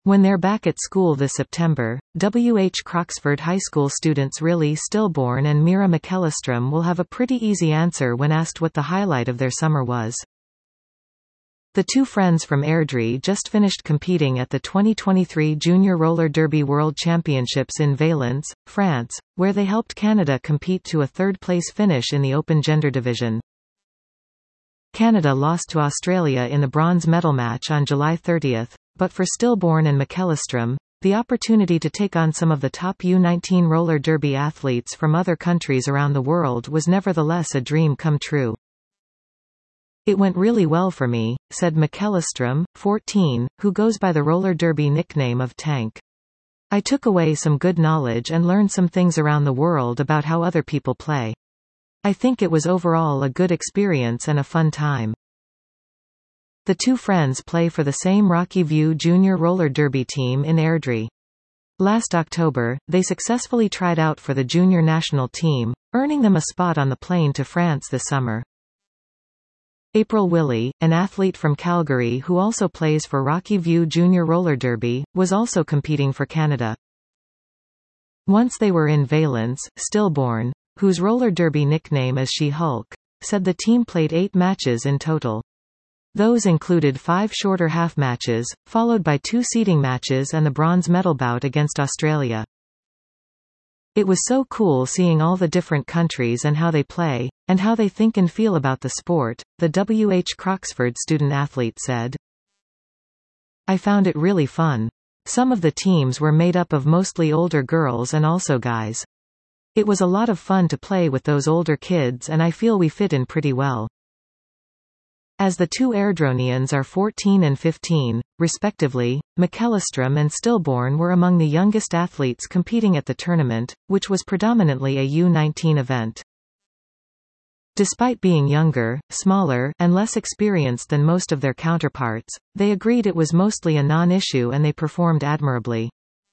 When they're back at school this September, W.H. Croxford High School students Riley Stillborn and Mira McEllistrom will have a pretty easy answer when asked what the highlight of their summer was. The two friends from Airdrie just finished competing at the 2023 Junior Roller Derby World Championships in Valence, France, where they helped Canada compete to a third-place finish in the open gender division. Canada lost to Australia in the bronze medal match on July 30, but for Stillborn and McEllistrom, the opportunity to take on some of the top U19 roller derby athletes from other countries around the world was nevertheless a dream come true. "It went really well for me," said McEllistrom, 14, who goes by the roller derby nickname of Tank. "I took away some good knowledge and learned some things around the world about how other people play. I think it was overall a good experience and a fun time." The two friends play for the same Rocky View Junior Roller Derby team in Airdrie. Last October, they successfully tried out for the junior national team, earning them a spot on the plane to France this summer. April Willie, an athlete from Calgary who also plays for Rocky View Junior Roller Derby, was also competing for Canada. Once they were in Valence, Stillborn, whose roller derby nickname is She-Hulk, said the team played 8 matches in total. Those included 5 shorter half matches, followed by 2 seeding matches and the bronze medal bout against Australia. "It was so cool seeing all the different countries and how they play, and how they think and feel about the sport," the W.H. Croxford student athlete said. "I found it really fun. Some of the teams were made up of mostly older girls and also guys. It was a lot of fun to play with those older kids and I feel we fit in pretty well." As the two Airdronians are 14 and 15, respectively, McEllistrom and Stillborn were among the youngest athletes competing at the tournament, which was predominantly a U19 event. Despite being younger, smaller, and less experienced than most of their counterparts, they agreed it was mostly a non-issue and they performed admirably.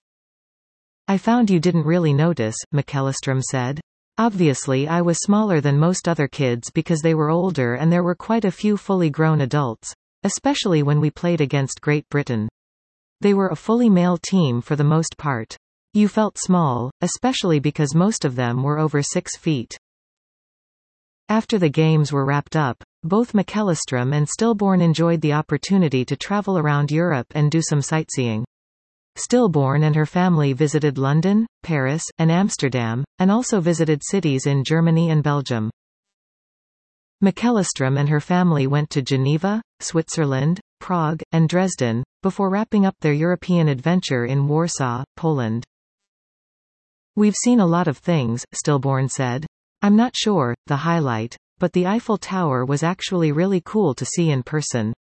"I found you didn't really notice," McEllistrom said. "Obviously I was smaller than most other kids because they were older and there were quite a few fully grown adults, especially when we played against Great Britain. They were a fully male team for the most part. You felt small, especially because most of them were over 6 feet." After the games were wrapped up, both McEllistrom and Stillborn enjoyed the opportunity to travel around Europe and do some sightseeing. Stillborn and her family visited London, Paris, and Amsterdam, and also visited cities in Germany and Belgium. McEllistrom and her family went to Geneva, Switzerland, Prague, and Dresden, before wrapping up their European adventure in Warsaw, Poland. "We've seen a lot of things," Stillborn said. "I'm not sure, the highlight, but the Eiffel Tower was actually really cool to see in person.